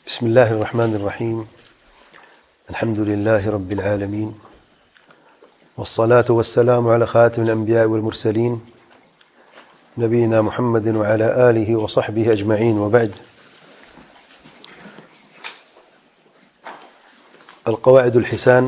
بسم الله الرحمن الرحيم. الحمد لله رب العالمين، والصلاة والسلام على خاتم الأنبياء والمرسلين نبينا محمد وعلى آله وصحبه أجمعين، وبعد. القواعد الحسان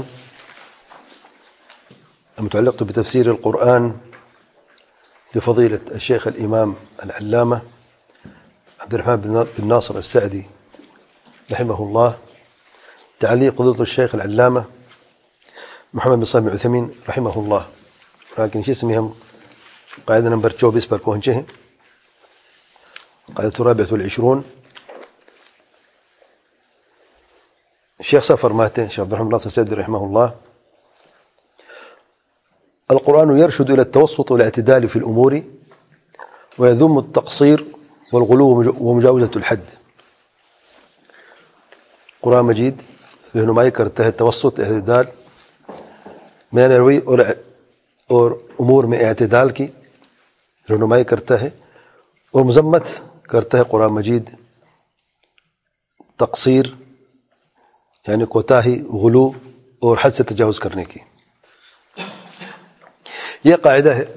المتعلقة بتفسير القرآن لفضيلة الشيخ الإمام العلامة عبد الرحمن بن ناصر السعدي رحمه الله، تعليق فضيلة الشيخ العلامة محمد بن صالح العثيمين رحمه الله. لیکن اسی سے ہم قاعدہ نمبر 24 پر پہنچے ہیں، قاعدۃ الرابعۃ والعشرون. شیخ صاحب فرماتے ہیں، شیخ عبد الرحمن بن ناصر السعدي رحمه الله: القرآن يرشد إلى التوسط والاعتدال في الأمور، ويذم التقصير والغلو ومجاوزة الحد. قرآن مجید رہنمائی کرتا ہے توسط، اعتدال، میان روی اور امور میں اعتدال کی رہنمائی کرتا ہے، اور مذمت کرتا ہے قرآن مجید تقصیر یعنی کوتاہی، غلو اور حد سے تجاوز کرنے کی. یہ قاعدہ ہے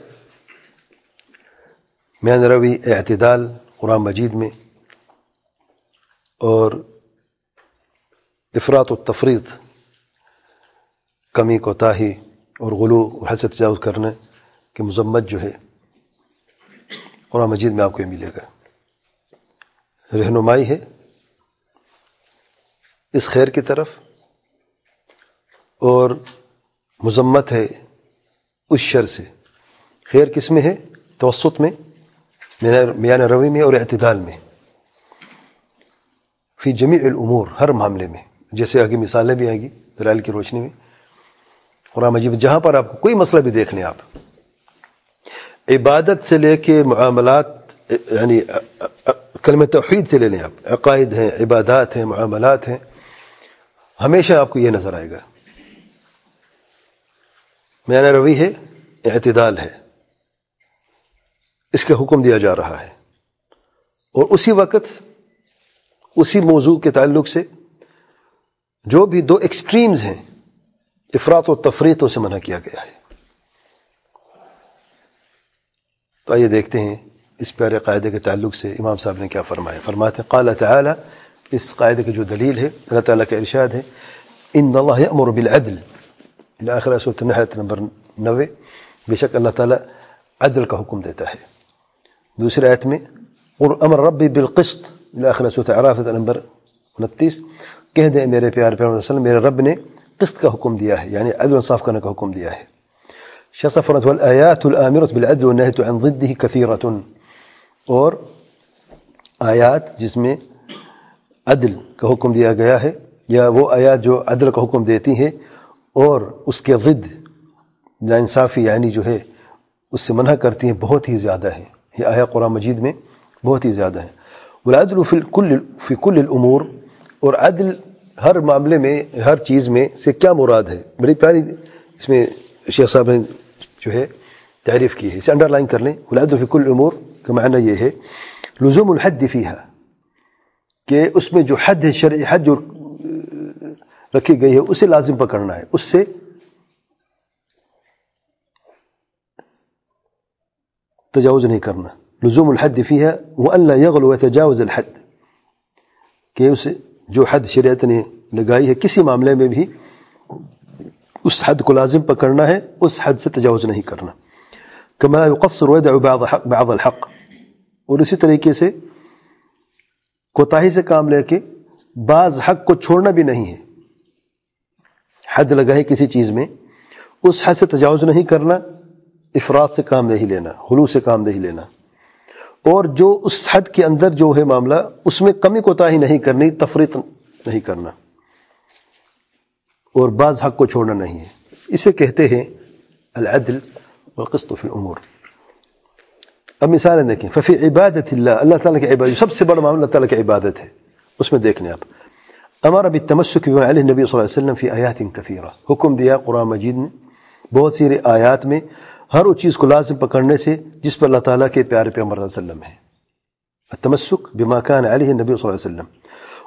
میان روی، اعتدال قرآن مجید میں، اور افراط و تفریط، کمی، کوتاہی اور غلو اور حد سے تجاوز کرنے کی مذمت جو ہے قرآن مجید میں آپ کو ملے گا. رہنمائی ہے اس خیر کی طرف، اور مذمت ہے اس شر سے. خیر کس میں ہے؟ توسط میں، میان روی میں اور اعتدال میں، فی جمیع الامور، ہر معاملے میں. جیسے آگے مثالیں بھی آئیں گی دلائل کی روشنی میں. قرآن مجید جہاں پر آپ کو کوئی مسئلہ بھی دیکھ لیں، آپ عبادت سے لے کے معاملات، یعنی کلمہ توحید سے لے لیں، آپ عقائد ہیں، عبادات ہیں، معاملات ہیں، ہمیشہ آپ کو یہ نظر آئے گا میان روی ہے، اعتدال ہے، اس کا حکم دیا جا رہا ہے. اور اسی وقت اسی موضوع کے تعلق سے جو بھی دو ایکسٹریمز ہیں، افراط و تفریط سے منع کیا گیا ہے. تو آئیے دیکھتے ہیں اس پیارے قاعدے کے تعلق سے امام صاحب نے کیا فرمایا. فرماتے ہیں قال تعالی، اس قاعدے کی جو دلیل ہے اللہ تعالیٰ کا ارشاد ہے، ان اللہ یأمر بالعدل الی آخر سورۃ النحل آیت نمبر 90. بے شک اللہ تعالیٰ عدل کا حکم دیتا ہے. دوسری آیت میں امر ربی بالقسط الی آخر سورۃ الاعراف آیت نمبر 29. کہہ دیں میرے پیارے پیغمبر صلی اللہ علیہ وسلم، میرے رب نے قسط کا حکم دیا ہے، یعنی عدل و انصاف کرنے کا حکم دیا ہے. شیخ صاحب فرماتے ہیں والآیات الآمرۃ بالعدل والنہیۃ عن ضدہ کثیرۃ، اور آیات جس میں عدل کا حکم دیا گیا ہے، یا وہ آیات جو عدل کا حکم دیتی ہیں اور اس کے ضد ناانصافی یعنی جو ہے اس سے منع کرتی ہیں، بہت ہی زیادہ ہیں. یہ آیات قرآن مجید میں بہت ہی زیادہ ہیں. والعدل فی کل الامور، اور عدل ہر معاملے میں، ہر چیز میں سے کیا مراد ہے؟ بڑی پیاری اس میں شیخ صاحب نے جو ہے تعریف کی ہے، اسے انڈر لائن کر لیں. والعدل فی کل الامور کا معنی یہ ہے لزوم الحد فیہا، کہ اس میں جو حد ہے، شرعی حد جو رکھی گئی ہے اسے لازم پکڑنا ہے، اس سے تجاوز نہیں کرنا. لزوم الحد فیہا وان لا یغلو ویتجاوز الحد، کہ اسے جو حد شریعت نے لگائی ہے کسی معاملے میں بھی اس حد کو لازم پکڑنا ہے، اس حد سے تجاوز نہیں کرنا. کما یقصر ویدع بعض الحق، اور اسی طریقے سے کوتاہی سے کام لے کے بعض حق کو چھوڑنا بھی نہیں ہے. حد لگائی کسی چیز میں، اس حد سے تجاوز نہیں کرنا، افراط سے کام نہیں لینا، غلو سے کام نہیں لینا، اور جو اس حد کے اندر جو ہے معاملہ اس میں کمی کوتاہی نہیں کرنی، تفریط نہیں کرنا، اور بعض حق کو چھوڑنا نہیں ہے. اسے کہتے ہیں العدل والقسط فی الامور. اب مثالیں دیکھیں. ففی عبادت اللہ، اللہ تعالیٰ کی عبادت، سب سے بڑا معاملہ اللہ تعالیٰ کی عبادت ہے. اس میں دیکھ لیں آپ، امر بالتمسک بما علیہ النبی صلی اللہ علیہ وسلم فی آیات کثیرہ، حکم دیا قرآن مجید نے بہت سی آیات میں ہر اس چیز کو لازم پکڑنے سے جس پر اللہ تعالیٰ کے پیارے پیغمبر صلی اللہ علیہ وسلم ہے. التمسک بما کان علیہ النبی صلی اللہ علیہ وسلم.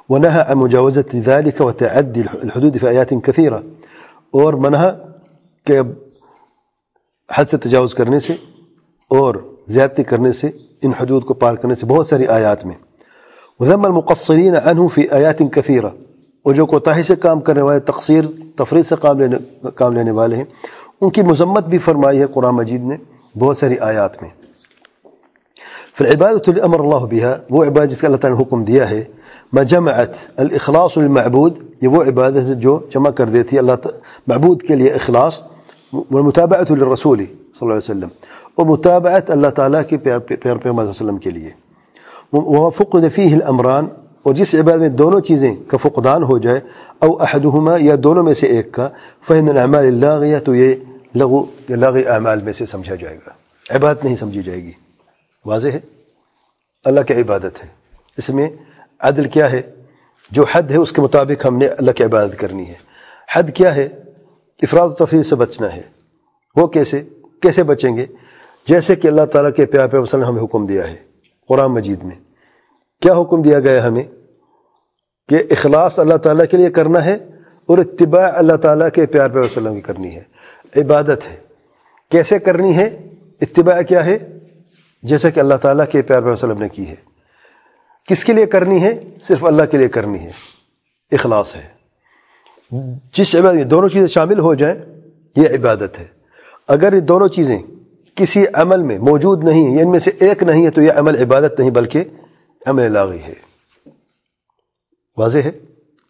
ونهى عن مجاوزة ذلك وتعدي الحدود في آيات كثيرة، اور منع کہ حد سے تجاوز کرنے سے اور زیادتی کرنے سے، ان حدود کو پار کرنے سے بہت ساری آیات میں. وذم المقصرين عنه في آیات كثيرة، اور جو کوتاہی سے کام کرنے والے، تقصیر تفرید سے کام لینے والے ہیں، ان کی مذمت بھی فرمائی ہے قرآن مجید نے بہت ساری آیات میں. فالعبادة اللي امر الله بها، وہ عبادت جس کا اللہ تعالیٰ نے حکم دیا ہے، ما جمعت الاخلاص للمعبود، یہ وہ عبادت ہے جو جمع کر دیتی ہے اللہ معبود کے لیے اخلاص، والمتابعة للرسول صلی اللہ علیہ وسلم، اور متابعت اللہ تعالیٰ کے پیار پیغمبر صلی اللہ علیہ وسلم کے لیے. وفقد فيه الامران، اور جس عبادت میں دونوں چیزیں کا فقدان ہو جائے، او احدہما، یا دونوں میں سے ایک کا، فإن الاعمال اللاغیہ، تو یہ لاغی اعمال میں سے سمجھا جائے گا، عبادت نہیں سمجھی جائے گی. واضح ہے؟ اللہ کی عبادت ہے، اس میں عدل کیا ہے؟ جو حد ہے اس کے مطابق ہم نے اللہ کی عبادت کرنی ہے. حد کیا ہے؟ افراد و تفریط سے بچنا ہے. وہ کیسے بچیں گے؟ جیسے کہ اللہ تعالیٰ کے پیارے پیغمبر صلی اللہ علیہ وسلم نے ہمیں حکم دیا ہے قرآن مجید میں. کیا حکم دیا گیا ہمیں؟ کہ اخلاص اللہ تعالیٰ کے لیے کرنا ہے، اور اتباع اللہ تعالیٰ کے پیارے پیغمبر صلی اللہ علیہ وسلم کی کرنی ہے. عبادت ہے، کیسے کرنی ہے؟ اتباع کیا ہے؟ جیسا کہ اللہ تعالیٰ کے پیارے پیغمبر صلی اللہ علیہ وسلم نے کی ہے. کس کے لیے کرنی ہے؟ صرف اللہ کے لیے کرنی ہے، اخلاص ہے. جس عبادت میں دونوں چیزیں شامل ہو جائیں یہ عبادت ہے. اگر یہ دونوں چیزیں کسی عمل میں موجود نہیں ہیں، یا ان میں سے ایک نہیں ہے، تو یہ عمل عبادت نہیں بلکہ عمل لاغی ہے. واضح ہے؟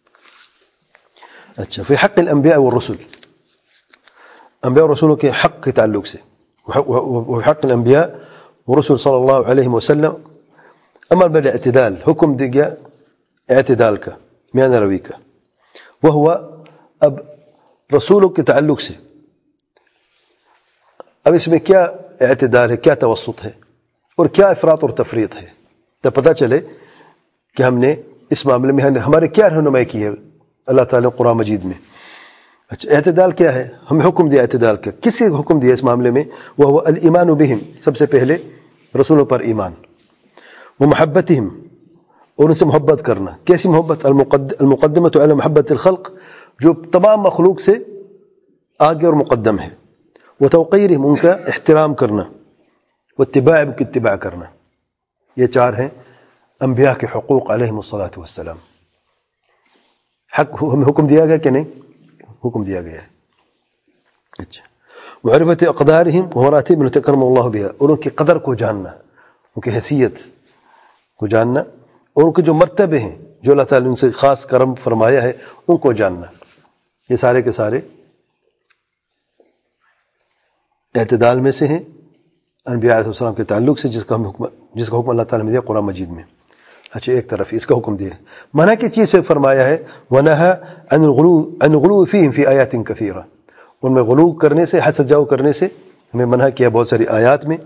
اچھا، فی حق الانبیاء والرسل، انبیاء اور رسولوں کے حق کے تعلق سے، وحق الانبیاء ورسول صلی اللہ علیہ وسلم امر بالاعتدال، حکم دیا اعتدال کا، میانہ روی کا. وہ اب رسولوں کے تعلق سے اب اس میں کیا اعتدال ہے، کیا توسط ہے، اور کیا افراط اور تفریط ہے، تو پتہ چلے کہ ہم نے اس معاملے میں ہمارے کیا رہنمائی کی ہے اللہ تعالیٰ نے قرآن مجید میں. اچھا، اعتدال کیا ہے؟ ہمیں حکم دیا اعتدال کا. کس سے حکم دیا اس معاملے میں؟ وہ الایمان بہم، سب سے پہلے رسولوں پر ایمان، وہ محبتہم، اور ان سے محبت کرنا. کیسی محبت؟ المقدمۃ علی محبت الخلق، جو تمام مخلوق سے آگے اور مقدم ہے. وہ توقیرہم، ان کا احترام کرنا. وہ اتباع، کی اتباع کرنا. یہ چار ہیں انبیاء کے حقوق علیہم الصلاۃ والسلام. حق ہمیں حکم دیا گیا کہ نہیں؟ حکم دیا گیا ہے. اچھا، معرفت اقدارہم ومراتب التي کرم اللہ بها، اور ان کی قدر کو جاننا، ان کی حیثیت کو جاننا، اور ان کے جو مرتبے ہیں جو اللہ تعالیٰ نے ان سے خاص کرم فرمایا ہے ان کو جاننا. یہ سارے کے سارے اعتدال میں سے ہیں انبیاء علیہ السلام کے تعلق سے، جس کا حکم اللہ تعالیٰ نے دیا قرآن مجید میں. اچھا، ایک طرف اس کا حکم دیا. منع کی چیز سے فرمایا ہے وَنَهَا عَنِ الْغُلُوِّ فِيهِمْ فِي آيَاتٍ كَثِيرَةٍ، ان میں غلو کرنے سے، حد سے تجاوز کرنے سے ہمیں منع کیا بہت ساری آیات میں.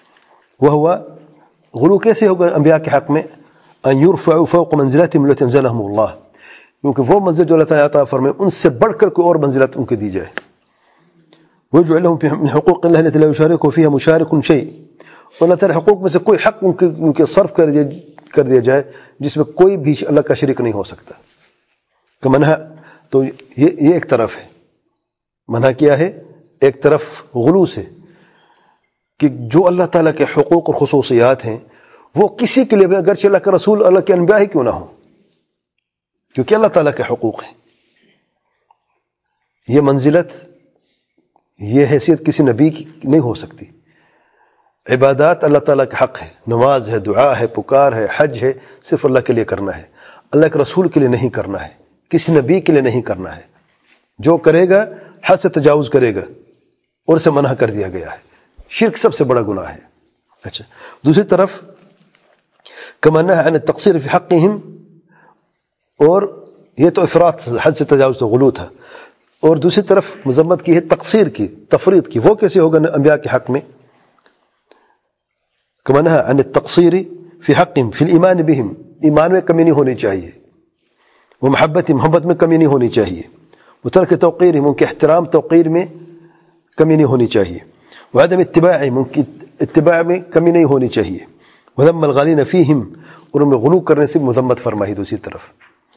وہ غلو کیسے ہوگا انبیاء کے حق میں؟ أَن يُرْفَعُوا فَوْقَ مَنزِلَتِهِمْ الَّتِي أَنزَلَهُمُ اللَّهُ، کیونکہ وہ منزل جو اللہ تعالیٰ عطا فرمائے ان سے بڑھ کر کوئی اور منزلت ان کو دی جائے. وَيَجْعَلْ لَهُم مِّن حُقُوقِ اللَّهِ الَّتِي لا يُشَارِكُ فِيهَا مُشَارِكٌ شَيْءٍ، اللہ تعالیٰ حقوق میں سے کوئی حق ان کے صرف کر دیا جائے جس میں کوئی بھی اللہ کا شریک نہیں ہو سکتا. کہ منع، تو یہ ایک طرف ہے. منع کیا ہے؟ ایک طرف غلو سے، کہ جو اللہ تعالیٰ کے حقوق اور خصوصیات ہیں وہ کسی کے لیے بھی، اگرچہ اللہ کے رسول، اللہ کے انبیاء ہی کیوں نہ ہوں، کیونکہ اللہ تعالیٰ کے حقوق ہیں. یہ منزلت، یہ حیثیت کسی نبی کی نہیں ہو سکتی. عبادات اللہ تعالیٰ کا حق ہے، نماز ہے، دعا ہے، پکار ہے، حج ہے، صرف اللہ کے لیے کرنا ہے، اللہ کے رسول کے لیے نہیں کرنا ہے، کسی نبی کے لیے نہیں کرنا ہے. جو کرے گا حد سے تجاوز کرے گا، اور اسے منع کر دیا گیا ہے. شرک سب سے بڑا گناہ ہے. اچھا، دوسری طرف كما نهى عن التقصير في حقهم، اور یہ تو افراط، حد سے تجاوز تو غلو تھا. اور دوسری طرف مذمت کی ہے تقصیر کی، تفریط کی. وہ کیسے ہوگا انبیاء کے حق میں؟ كما نهى عن التقصير في حقهم في الإيمان بهم، ایمان میں کمی نہیں ہونی چاہیے. ومحبت، محبت میں کمی نہیں ہونی چاہیے. وترک توقیرهم، ان کے احترام توقیر میں کمی نہیں ہونی چاہیے. وعدم اتباعهم، ان کی اتباع میں کمی نہیں ہونی چاہیے. وذم الغالین فیہم، اور ان میں غلو کرنے سے مذمت فرمائی. دوسری طرف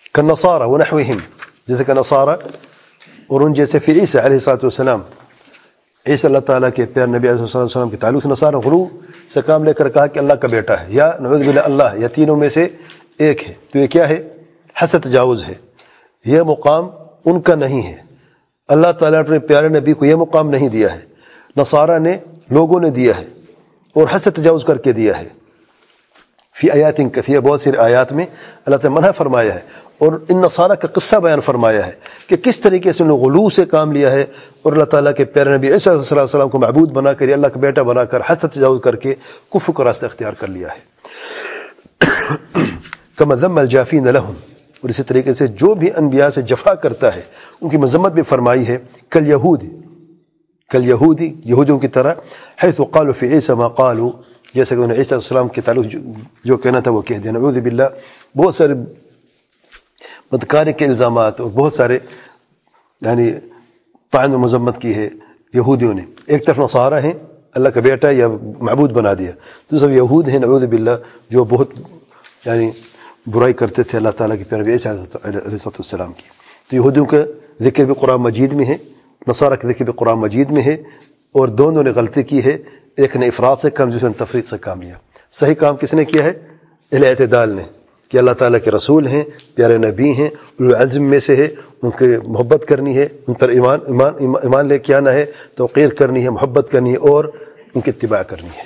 کالنصارى ونحوهم، جیسے کہ نصارہ اور ان جیسے فی عیسیٰ علیہ الصلوۃ والسلام، عیسیٰ اللہ تعالیٰ کے پیار نبی علیہ السلام کے تعلق سے نصارہ غلو سے کام لے کر کہا کہ اللہ کا بیٹا ہے، یا نعوذ باللہ اللہ، یا تینوں میں سے ایک ہے. تو یہ کیا ہے؟ حد تجاوز ہے. یہ مقام ان کا نہیں ہے. اللہ تعالیٰ نے اپنے پیارے نبی کو یہ مقام نہیں دیا ہے، نصارہ نے، لوگوں نے دیا ہے، اور حد سے تجاوز کر کے دیا ہے. فی آیات کثیرہ، بہت سارے آیات میں اللہ تعالیٰ منع فرمایا ہے، اور ان نصارہ کا قصہ بیان فرمایا ہے کہ کس طریقے سے انہوں نے غلو سے کام لیا ہے، اور اللہ تعالیٰ کے پیارے نبی عیسیٰ صلی اللہ علیہ وسلم کو معبود بنا کر، یا اللہ کا بیٹا بنا کر حد سے تجاوز کر کے کفر کا راستہ اختیار کر لیا ہے. کما ذم الجافین لہم، اور اسی طریقے سے جو بھی انبیاء سے جفا کرتا ہے ان کی مذمت بھی فرمائی ہے. کالیہودی، یہودیوں کی طرح، حیث قالوا فی عیسیٰ ما قالوا، جیسے کہ انہوں نے عیسیٰ علیہ السلام کے تعلق جو کہنا تھا وہ کہہ دیا. نعوذ باللہ، بہت سارے بدکاری کے الزامات اور بہت سارے یعنی طعن و مذمت کی ہے یہودیوں نے. ایک طرف نصارہ ہیں، اللہ کا بیٹا یا معبود بنا دیا، دوسرا یہود ہیں نعوذ باللہ جو بہت یعنی برائی کرتے تھے اللہ تعالیٰ کے پیارے عیسیٰ علیہ السلام کی. تو یہودیوں کا ذکر بھی قرآن مجید میں ہے، نصارہ کا ذکر بھی قرآن مجید میں ہے، اور دونوں نے غلطی کی ہے. ایک نے افراد سے کام، دوسرے نے تفرید سے کام لیا. صحیح کام کس نے کیا ہے؟ اہل اعتدال نے، کہ اللہ تعالیٰ کے رسول ہیں، پیارے نبی ہیں، العزم میں سے ہے، ان کی محبت کرنی ہے، ان پر ایمان لے کے آنا ہے، توقیر کرنی ہے، محبت کرنی ہے، اور ان کی اتباع کرنی ہے.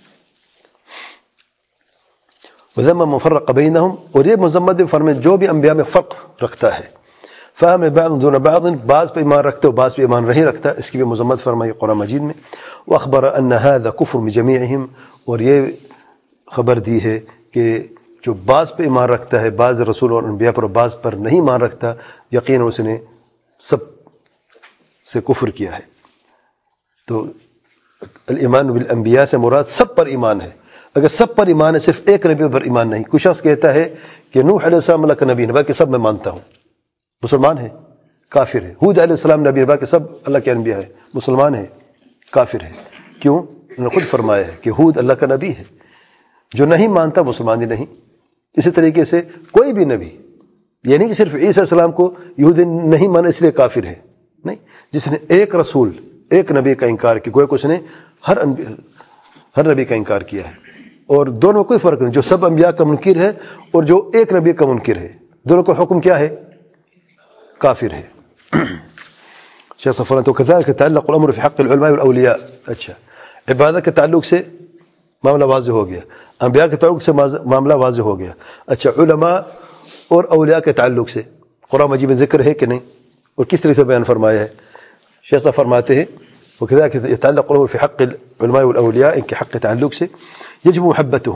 وذم من فرق بینہم، اور یہ مذمت بھی فرمائے جو بھی انبیاء میں فرق رکھتا ہے. فہم بعض دون بعض، بعض پہ ایمان رکھتے ہو بعض پہ ایمان نہیں رکھتا، اس کی بھی مذمت فرمائی قرآن مجید میں. واخبر ان هذا کفر بجمیعہم، اور یہ خبر دی ہے کہ جو بعض پہ ایمان رکھتا ہے، بعض رسول اور انبیاء پر، بعض پر نہیں ایمان رکھتا، یقیناً اس نے سب سے کفر کیا ہے. تو الایمان بالانبیاء سے مراد سب پر ایمان ہے. اگر سب پر ایمان ہے، صرف ایک نبی پر ایمان نہیں. کوئی شخص کہتا ہے کہ نوح علیہ السلام اللہ کا نبی ہے، باقی سب میں مانتا ہوں، مسلمان ہے، کافر ہے. ہود علیہ السلام نبی ہے، باقی سب اللہ کے انبیاء ہے، مسلمان ہے، کافر ہے. کیوں؟ انہوں نے خود فرمایا ہے کہ ہود اللہ کا نبی ہے. جو نہیں مانتا مسلمان ہی نہیں. اسی طریقے سے کوئی بھی نبی، یہ نہیں کہ صرف عیسیٰ علیہ السلام کو یہودی نہیں مانا اس لیے کافر ہے، نہیں. جس نے ایک رسول، ایک نبی کا انکار کیا، گویا کہ اس نے ہر نبی کا انکار کیا ہے. اور دونوں کوئی فرق نہیں، جو سب انبیاء کا منکر ہے اور جو ایک نبی کا منکر ہے، دونوں کا حکم کیا ہے؟ کافر ہے. شیخ صفوان تو كذلك تعلق الامر في حق العلماء والاولیاء. اچھا، عبادت کے تعلق سے معاملہ واضح ہو گیا، انبیاء کے تعلق سے معاملہ واضح ہو گیا. اچھا، علماء اور اولیاء کے تعلق سے قرآن مجید میں ذکر ہے کہ نہیں، اور کس طرح سے بیان فرمایا ہے؟ شیخ صاحب فرماتے ہیں وكذلك يتعلق الامر في حق العلماء والاولیاء، ان کے حق کے تعلق سے یجب محبتهم،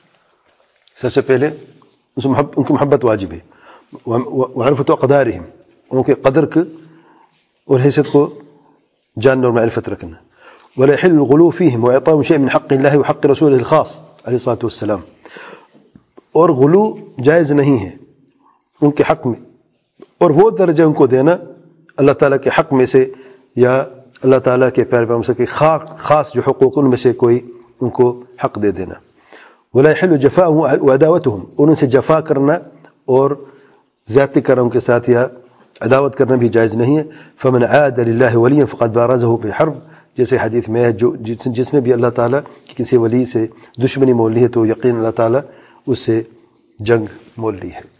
سب سے پہلے ان کی محبت واجب ہے. ومعرفت اقدارهم، ان کے قدر کو اور حیثیت کو جاننا اور معرفت رکھنا. ولا يحل الغلو فيهم واعطاهم شيء من حق الله وحق رسوله الخاص عليه الصلاه والسلام، اور غلو جائز نہیں ہے ان کے حق میں، اور وہ درجہ ان کو دینا اللہ تعالیٰ کے حق میں سے یا اللہ تعالیٰ کے پیارے پیغمبر سے خاص جو حقوق ان میں سے کوئی ان کو حق دے دینا. ولا يحل جفاءهم وعداوتهم، ان سے جفا کرنا اور زیادتی کرنا ان کے ساتھ یا عداوت کرنا بھی جائز نہیں ہے. فمن عاد لله وليا فقد بارزه بالحرب، جیسے حدیث میں ہے جس نے بھی اللہ تعالیٰ کی کسی ولی سے دشمنی مول لی ہے تو یقین اللہ تعالیٰ اس سے جنگ مول لی ہے.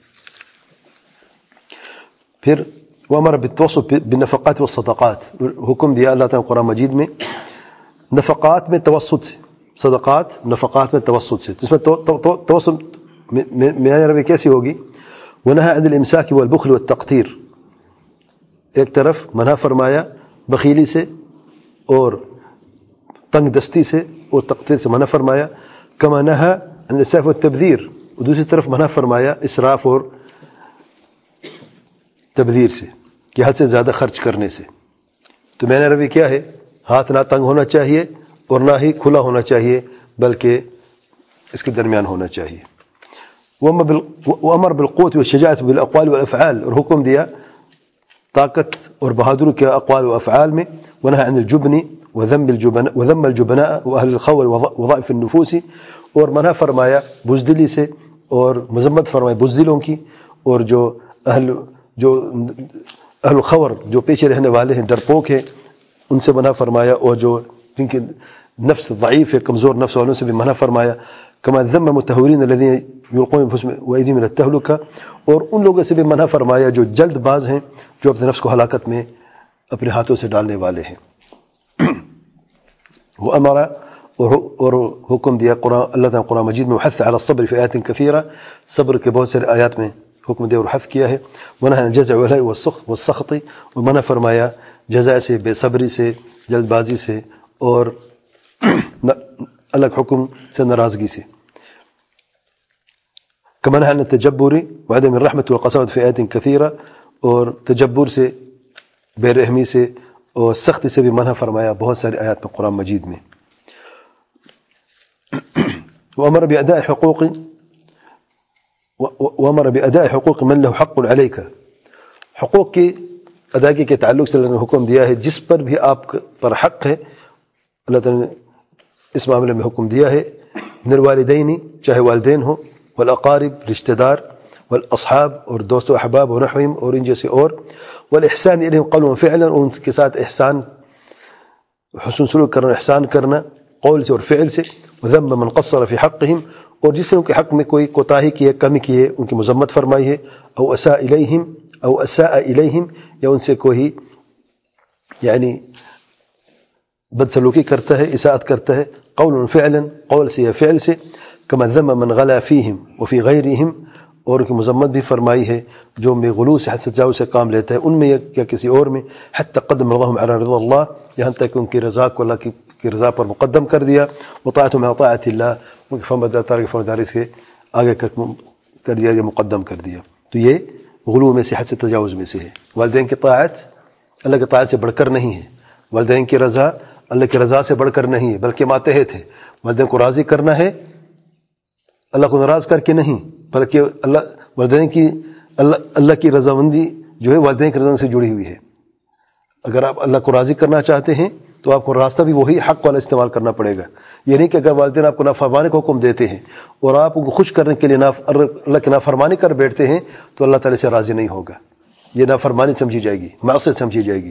پھر وامر بالتوسط بالنفقات والصدقات، حکم دیا اللہ تعالیٰ قرآن مجید میں نفقات میں توسط سے، صدقات نفقات میں توسط سے. اس میں توسط معیار روی کیسی ہوگی؟ ونہى عن الامساک والبخل والتقتیر، ایک طرف منع فرمایا بخیلی سے اور تنگ دستی سے اور تقتیر سے منع فرمایا. کما نہى عن الاسراف والتبذیر، اور دوسری طرف منع فرمایا اسراف اور تبذیر سے، کہ حد سے زیادہ خرچ کرنے سے. تو میں نے روی کیا ہے؟ ہاتھ نہ تنگ ہونا چاہیے اور نہ ہی کھلا ہونا چاہیے، بلکہ اس کے درمیان ہونا چاہیے. وامر بالقوت والشجاعت بالاقوال والافعال، اور حکم دیا طاقت اور بہادری کے اقوال و افعال میں. ونهى عن الجبن وذم الجبناء واهل الخور وضعف النفوس، اور منع فرمایا بزدلی سے اور مذمت فرمایا بزدلوں کی اور جو اہل خور جو پیچھے رہنے والے ہیں، ڈرپوک ہیں، ان سے منع فرمایا، اور جو جن کے نفس ضعیف ہے، کمزور نفس والوں سے بھی منع فرمایا. کما ذم متہورین الذین یلقون بانفسہم وایدیہم الی التہلکہ، اور ان لوگوں سے بھی منع فرمایا جو جلد باز ہیں، جو اپنے نفس کو ہلاکت میں اپنے ہاتھوں سے ڈالنے والے ہیں. وہ امارا اور حکم دیا قرآن، اللہ تعالیٰ قرآن مجید میں حث علی الصبر فی آیات کثیرہ، صبر کے بہت سارے آیات میں حکم دیا اور حث کیا ہے. ونہى عن الجزع والسخط، اور منع فرمایا جزع سے، بے صبری سے، جلد بازی سے، اور الگ حکم سے، ناراضگی سے. كما نهى عن التجبر وعدم الرحمة والقساوة في آيات كثيرة، اور تجبر سے، بے رحمی سے اور سختی سے بھی منع فرمایا بہت سارے آیات میں قرآن مجید میں. وأمر بأداء حقوق من له حق عليك، حقوق کی ادائیگی کے تعلق سے اللہ نے حکم دیا ہے جس پر بھی آپ پر حق ہے. اللہ تعالیٰ نے اس معاملے میں حکم دیا ہے. من الوالدین، چاہے والدین ہوں، والاقارب، رشتہ دار، والاصحاب، اور دوست و احباب، ونحوہم، اور ان جیسے، اور والاحسان الیہم قولا وفعلا، اور ان کے ساتھ احسان، حسن سلوک کرنا، احسان کرنا قول سے اور فعل سے. وذم من قصر فی حقہم، اور جس نے ان کے حق میں کوئی کوتاہی کی ہے، کمی کی ہے، ان کی مذمت فرمائی ہے. او اساء الیہم، یا ان سے کوئی یعنی بدسلوکی کرتا ہے، اساءت کرتا ہے. قول فعلا، قول سے یا فعل سے. کما ذم من غلا فیہم وفی غیرہم، اور ان کی مذمت بھی فرمائی ہے جو میں غلو سے، حد سے تجاوز سے کام لیتا ہے، ان میں یا کسی اور میں. حتی قدم رضاہم علی رضا اللہ، یہاں تک کہ ان کی رضا کو اللہ کی رضا پر مقدم کر دیا. وطاعت مع طاعت اللہ، ان کی فرمانبرداری فرمانبرداری سے آگے کر دیا، یا مقدم کر دیا. تو یہ غلو میں سے، حد سے تجاوز میں سے ہے. والدین کی طاعت اللہ کی طاعت سے بڑھ کر نہیں ہے، والدین کی رضا اللہ کی رضا سے بڑھ کر نہیں ہے، بلکہ ماتحت ہے. والدین کو راضی کرنا ہے، اللہ کو ناراض کر کے نہیں، بلکہ والدین کی اللہ کی رضامندی جو ہے والدین کی رضامندی سے جڑی ہوئی ہے. اگر آپ اللہ کو راضی کرنا چاہتے ہیں تو آپ کو راستہ بھی وہی حق والا استعمال کرنا پڑے گا. یہ نہیں کہ اگر والدین آپ کو نافرمانی کا حکم دیتے ہیں اور آپ کو خوش کرنے کے لیے اللہ کی نافرمانی کر بیٹھتے ہیں تو اللہ تعالیٰ سے راضی نہیں ہوگا. یہ نافرمانی سمجھی جائے گی، معصیت سمجھی جائے گی.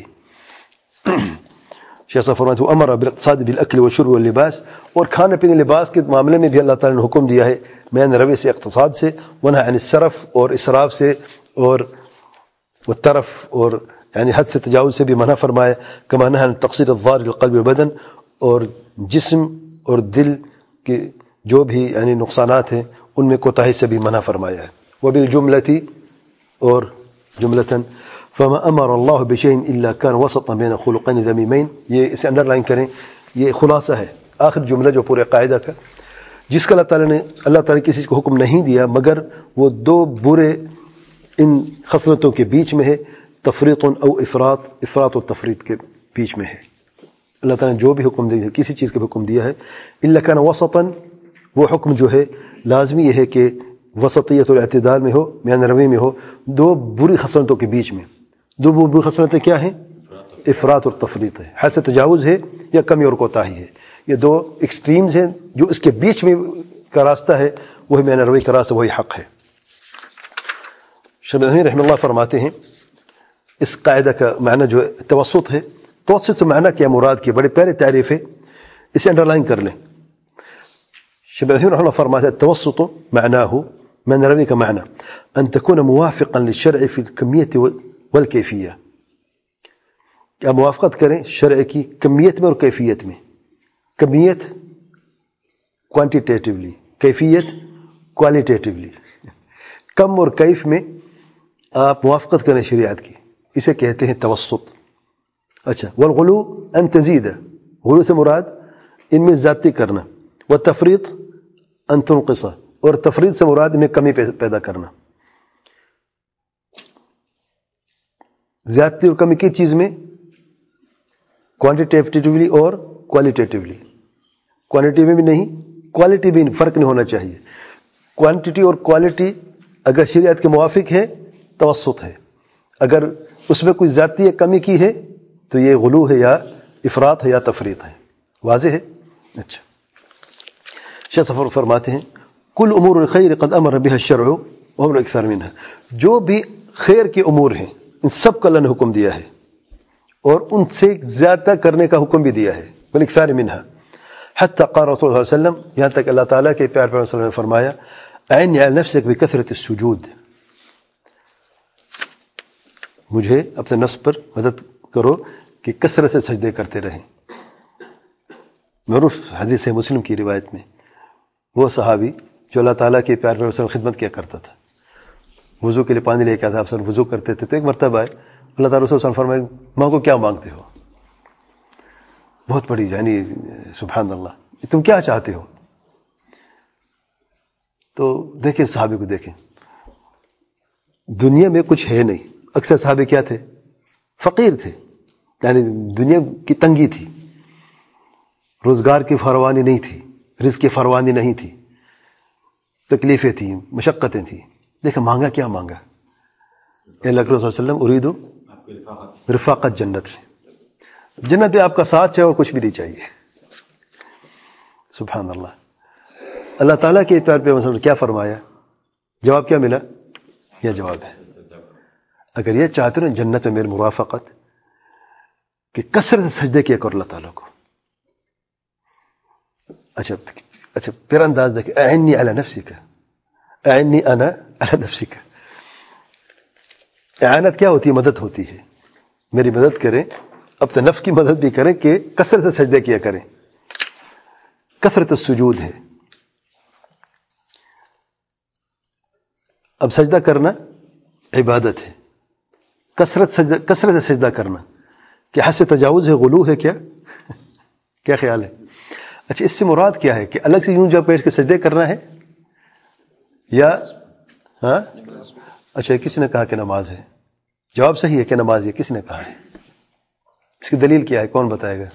شیخ صاحب فرماتے ہیں امر بالاقتصاد بالاکل والشرب واللباس، اور کھانے پینے لباس کے معاملے میں بھی اللہ تعالیٰ نے حکم دیا ہے میان روی سے، اقتصاد سے. ونہى عن السرف، اور اسراف سے، اور والترف، اور یعنی حد سے تجاوز سے بھی منع فرمایا. کما نهى عن تقصیر الضار للقلب والبدن، اور جسم اور دل کے جو بھی یعنی نقصانات ہیں ان میں کوتاہی سے بھی منع فرمایا ہے. وبالجملة، اور جملتاً، فما امر اللہ بشیء الا کان وسطا بین خلقین ذمیمین. یہ اسے انڈر لائن کریں، یہ خلاصہ ہے آخر جملہ جو پورے قاعدہ کا، جس کا اللہ تعالیٰ نے کسی کو حکم نہیں دیا مگر وہ دو برے ان خصلتوں کے بیچ میں ہے، تفریط او افراط، افراط و تفریط کے بیچ میں ہے. اللہ تعالیٰ نے جو بھی حکم دیا ہے، کسی چیز کا بھی حکم دیا ہے، الا کان وسطا، وہ حکم جو ہے لازمی یہ ہے کہ وسطیت الاعتدال میں ہو، میان روی میں ہو، دو بری خصلتوں کے بیچ میں. دو بری خصلتیں کیا ہیں؟ افراط اور تفریط ہے، حد سے تجاوز ہے یا کمی اور کوتاہی ہے. یہ دو ایکسٹریمز ہیں، جو اس کے بیچ میں کا راستہ ہے وہی میان روی کا راستہ، وہی حق ہے. شیخ عثیمین رحمہ اللہ فرماتے ہیں اس قاعدہ کا معنی جو توسط ہے، توسط سے معنی کیا مراد کی، بڑے پیارے تعریف ہے، اسے انڈر لائن کر لیں. شیخ عثیمین رحمہ اللہ فرماتے ہیں التوسط معناه، میان روی کا معنی ان تكون موافقا للشرع في الكمية والکیفیہ، کیا موافقت کریں شرع کی کمیت میں اور کیفیت میں. کمیت کوانٹیٹیٹیولی، کیفیت کوالیٹیٹیولی. کم اور کیف میں آپ موافقت کریں شریعت کی، اسے کہتے ہیں توسط. اچھا، والغلو ان تزید، غلو سے مراد ان میں زیادتی کرنا. والتفریط ان تنقص، اور تفریط سے مراد میں کمی پیدا کرنا. زیادتی اور کمی کی چیز میں کوانٹیٹیولی اور کوالیٹیٹیولی. کوانٹٹی میں بھی نہیں، کوالٹی بھی فرق نہیں ہونا چاہیے. کوانٹٹی اور کوالٹی اگر شریعت کے موافق ہے توسط ہے، اگر اس میں کوئی زیادتی یا کمی کی ہے تو یہ غلو ہے یا افراط ہے یا تفریط ہے. واضح ہے؟ اچھا، شیخ صفر فرماتے ہیں کل امور الخیر قد امر بها الشرع وامر اکثر منها، جو بھی خیر کے امور ہیں ان سب کا اللہ نے حکم دیا ہے اور ان سے زیادہ کرنے کا حکم بھی دیا ہے، بالاکثار منہا، حتی قال رسول اللہ صلی اللہ علیہ وسلم، یہاں تک اللہ تعالیٰ کے پیار پیغمبر صلی اللہ علیہ وسلم نے فرمایا اعنی علی نفسک بکثرۃ السجود، مجھے اپنے نفس پر مدد کرو کہ کثرت سے سجدے کرتے رہیں۔ معروف حدیث مسلم کی روایت میں وہ صحابی جو اللہ تعالیٰ کے پیار پیغمبر صلی اللہ علیہ وسلم خدمت کیا کرتا تھا، وضو کے لیے پانی لے کے آتا، آپ سب وضو کرتے تھے، تو ایک مرتبہ آئے اللہ تعالیٰ صلی اللہ علیہ وسلم فرمائے مانگو کیا مانگتے ہو، بہت بڑی یعنی سبحان اللہ تم کیا چاہتے ہو؟ تو دیکھیں صحابی کو، دیکھیں دنیا میں کچھ ہے نہیں، اکثر صحابے کیا تھے؟ فقیر تھے، یعنی دنیا کی تنگی تھی، روزگار کی فراوانی نہیں تھی، رزق کی فراوانی نہیں تھی، تکلیفیں تھیں، مشقتیں تھیں، دیکھیں مانگا کیا مانگا؟ اللہ صلی اللہ علیہ وسلم اريد رفاقت جنت، جنت پہ آپ کا ساتھ چاہے اور کچھ بھی نہیں چاہیے۔ سبحان اللہ، اللہ تعالیٰ کے پیار پہ نے کیا فرمایا؟ جواب کیا ملا؟ یہ جواب ہے، اگر یہ چاہتے ہو نا جنت میں میری مرافقت، کہ کثرت سے سجدے کیا کرو اللہ تعالیٰ کو۔ اچھا پھر انداز دیکھیں، اعنی علی نفسک، اعنی انا علی نفسک، اعانت کیا ہوتی ہے؟ مدد ہوتی ہے، میری مدد کریں، اپنے نفس کی مدد بھی کریں کہ کثرت سے سجدے کیا کریں، کثرت السجود ہے۔ اب سجدہ کرنا عبادت ہے، کثرت سے سجدہ کرنا کہ حد سے تجاوز ہے، غلو ہے، کیا خیال ہے؟ اچھا اس سے مراد کیا ہے کہ الگ سے یوں جا پیٹ کے سجدے کرنا ہے یا ہاں؟ اچھا کس نے کہا کہ نماز ہے؟ جواب صحیح ہے کہ نماز ہے، کس نے کہا ہے؟ اس کی دلیل کیا ہے؟ کون بتائے گا؟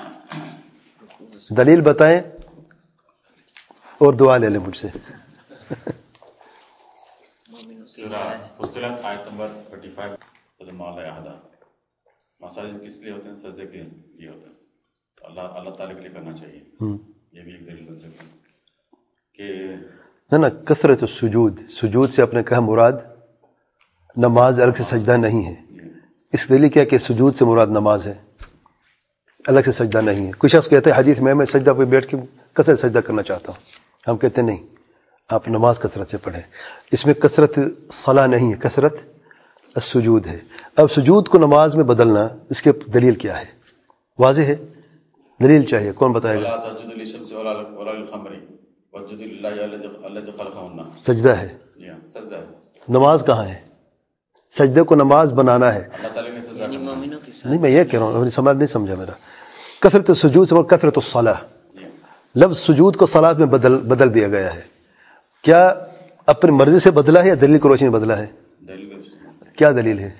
دلیل بتائیں اور دعا لے لیں مجھ سے۔ فصلت آیت نمبر 35 مساجد کس لیے ہوتے ہیں؟ سجدے کے لیے ہوتے ہیں، اللہ تعالیٰ کے لیے کرنا چاہیے، یہ بھی ایک دلیل بن سکتی ہے کہ نا کثرت السجود، سجود سے اپنے کہا مراد نماز الگ سے سجدہ نہیں ہے، اس دلیل کیا کہ سجود سے مراد نماز ہے، الگ سے سجدہ نہیں ہے۔ کوئی شخص کہتا ہے حدیث میں سجدہ پہ بیٹھ کے کثرت سجدہ کرنا چاہتا ہوں، ہم کہتے ہیں نہیں، آپ نماز کثرت سے پڑھیں، اس میں کثرت صلاح نہیں ہے، کثرت السجود ہے۔ اب سجود کو نماز میں بدلنا، اس کے دلیل کیا ہے؟ واضح ہے، دلیل چاہیے، کون بتائے گا؟ سجدہ ہے، نماز کہاں ہے؟ سجدے کو نماز بنانا ہے، نہیں میں یہ کہہ رہا ہوں، سمجھ نہیں سمجھا میرا۔ کثرت السجود سے کثرت الصلاح، لفظ سجود کو صلاۃ میں بدل دیا گیا ہے، کیا اپنی مرضی سے بدلا ہے یا دلیل کو روشنی میں بدلا ہے؟ کیا دلیل ہے؟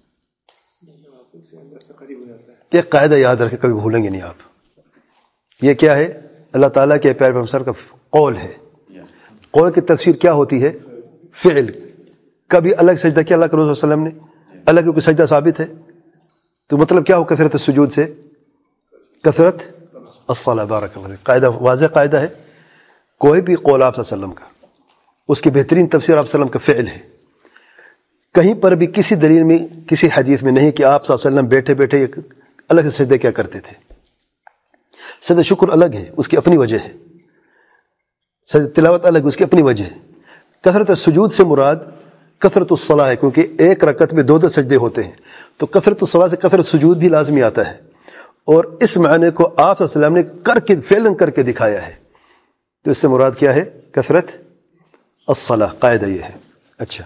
ایک قاعدہ یاد رکھے، کبھی بھولیں گے نہیں آپ، یہ کیا ہے؟ اللہ تعالیٰ کے پیارے پیغمبر کا قول ہے، قول کی تفسیر کیا ہوتی ہے؟ فعل، کبھی الگ سجدہ کیا اللہ کے رسول صلی اللہ علیہ وسلم نے؟ الگ کوئی سجدہ ثابت ہے؟ تو مطلب کیا ہو کثرت السجود سے؟ کثرت الصلاۃ، بارک اللہ فیک، قاعدہ واضح قاعدہ ہے، کوئی بھی قول آپ صلی اللہ علیہ وسلم کا، اس کی بہترین تفسیر آپ صلی اللہ علیہ وسلم کا فعل ہے، کہیں پر بھی کسی دلیل میں کسی حدیث میں نہیں کہ آپ صلی اللہ علیہ وسلم بیٹھے بیٹھے الگ سے سجدے کیا کرتے تھے۔ سجدہ شکر الگ ہے، اس کی اپنی وجہ ہے، سجدہ تلاوت الگ، اس کی اپنی وجہ ہے۔ کثرت السجود سے مراد کثرت الصلاح ہے، کیونکہ ایک رکعت میں 2 سجدے ہوتے ہیں، تو کثرت الصلاح سے کثرت سجود بھی لازمی آتا ہے، اور اس معنی کو آپ صلی اللہ علیہ وسلم نے کر کے فعلاً کر کے دکھایا ہے، تو اس سے مراد کیا ہے؟ کثرت الصلاح، قاعدہ یہ ہے۔ اچھا